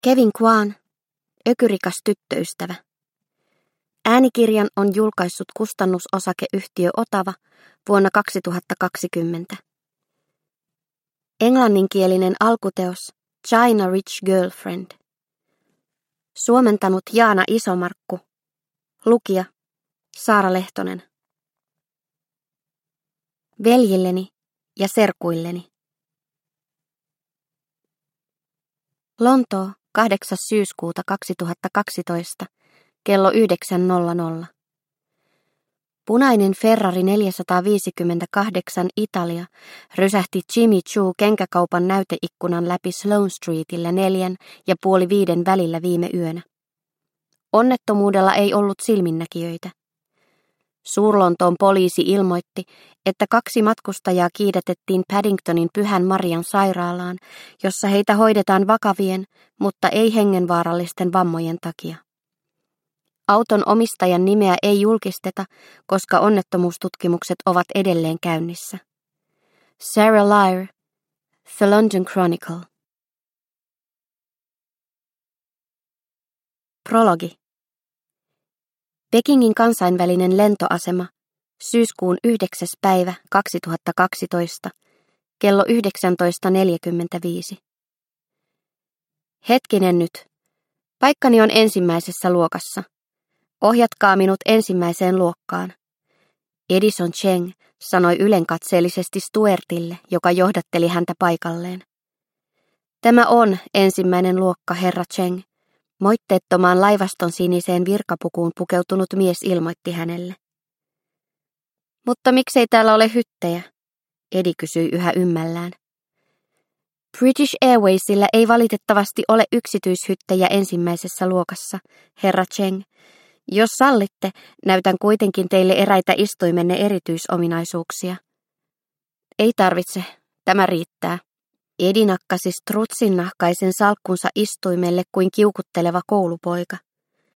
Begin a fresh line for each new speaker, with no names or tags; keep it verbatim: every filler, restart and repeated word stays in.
Kevin Kwan, ökyrikas tyttöystävä. Äänikirjan on julkaissut kustannusosakeyhtiö Otava vuonna kaksituhattakaksikymmentä. Englanninkielinen alkuteos China Rich Girlfriend. Suomentanut Jaana Isomarkku. Lukija Saara Lehtonen. Veljilleni ja serkuilleni. Lontoo, kahdeksas syyskuuta kaksituhattakaksitoista, kello yhdeksän nolla nolla. Punainen Ferrari neljäsataaviisikymmentäkahdeksan Italia rysähti Jimmy Choo kenkäkaupan näyteikkunan läpi Sloane Streetillä neljän ja puoli viiden välillä viime yönä. Onnettomuudella ei ollut silminnäkijöitä. Suur-Lontoon poliisi ilmoitti, että kaksi matkustajaa kiidätettiin Paddingtonin Pyhän Marian sairaalaan, jossa heitä hoidetaan vakavien, mutta ei hengenvaarallisten vammojen takia. Auton omistajan nimeä ei julkisteta, koska onnettomuustutkimukset ovat edelleen käynnissä. Sarah Lyer, The London Chronicle. Prologi. Pekingin kansainvälinen lentoasema, syyskuun yhdeksäs päivä kaksituhattakaksitoista, kello yhdeksäntoista neljäkymmentäviisi. Hetkinen nyt. Paikkani on ensimmäisessä luokassa. Ohjatkaa minut ensimmäiseen luokkaan. Edison Cheng sanoi ylenkatseellisesti Stuartille, joka johdatteli häntä paikalleen. Tämä on ensimmäinen luokka, herra Cheng. Moitteettomaan laivaston siniseen virkapukuun pukeutunut mies ilmoitti hänelle. Mutta miksei täällä ole hyttejä? Edi kysyi yhä ymmällään. British Airwaysilla ei valitettavasti ole yksityishyttejä ensimmäisessä luokassa, herra Cheng. Jos sallitte, näytän kuitenkin teille eräitä istuimenne erityisominaisuuksia. Ei tarvitse, tämä riittää. Edi nakkasi strutsin nahkaisen salkkunsa istuimelle kuin kiukutteleva koulupoika.